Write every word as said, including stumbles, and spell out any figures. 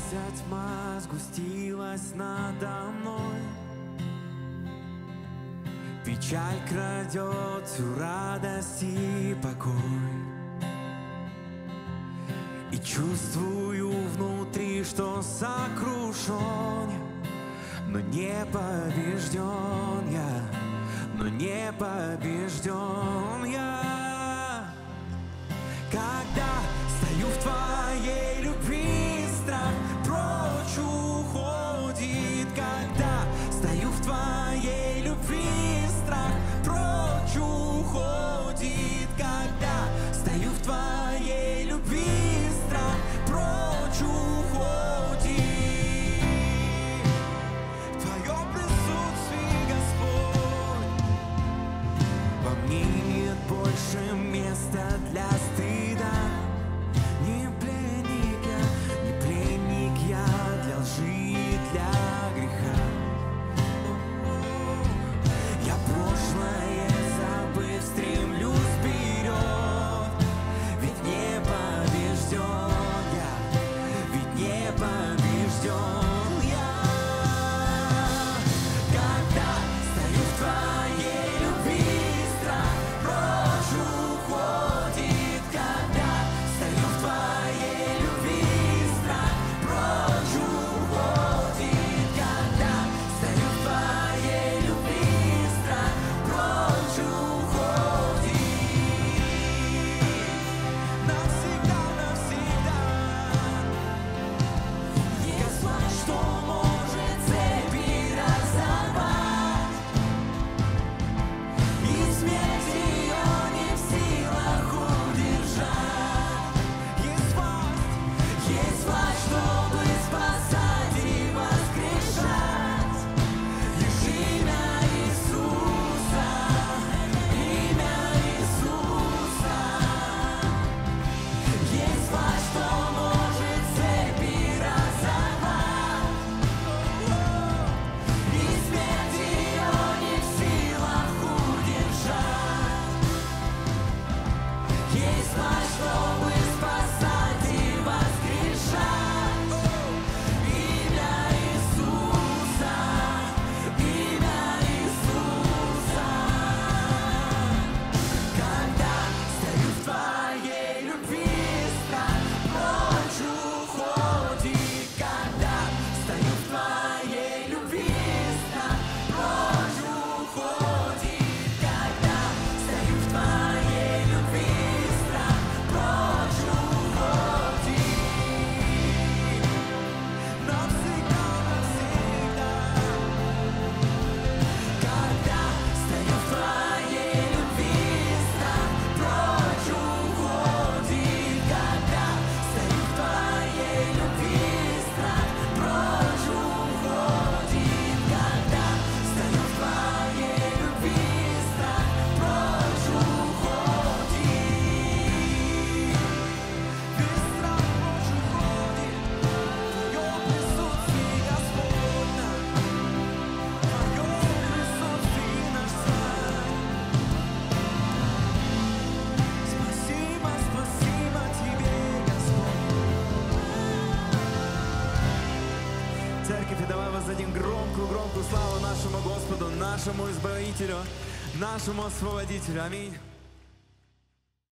Вся тьма сгустилась надо мной, печаль крадет всю радость и покой. И чувствую внутри, что сокрушен, но не побежден я, но не побежден я. Когда стою в твоей любви, страх прочь уходит. Когда стою в твоей любви, страх прочь уходит. Когда стою в твоей любви, страх прочь уходит. В твоем присутствии, Господь, во мне нет больше места для стыда. Не пленник я, не пленник я для лжи и для греха. Я прошлое забыв, стремлюсь вперед, ведь не побежден я, ведь не побежден я. Когда стою в твоей любви, страх прочь уходит. Когда стою в твоей любви, страх прочь уходит. Когда стою в твоей любви, страх прочь уходит. Навсегда, навсегда. Есть власть, что может цепи разорвать, и смерть ее не в силах удержать. Есть власть, есть власть, чтобы спасать и воскрешать. Лишь имя Иисуса, имя Иисуса. Есть власть, что может цепи разорвать, и смерть ее не в силах удержать. Есть власть, чтобы спасать и воскрешать. Имя Иисуса, имя Иисуса. Когда стою в твоей любви, страх прочь уходит. Когда стою в твоей любви, страх прочь уходит. Когда стою в твоей любви, страх прочь уходит. Навсегда, навсегда. Когда стою в твоей любви, страх прочь уходит. Когда стою в твоей любви, страх прочь уходит. Когда стою в твоей любви, страх прочь уходит. Весь страх прочь уходит. В твоем присутствии, Господь, в твоем присутствии наш царь. Спасибо, спасибо тебе, Господь. Церковь, и давай воздадим громкую-громкую славу нашему Господу, нашему Избавителю, нашему Освободителю. Аминь.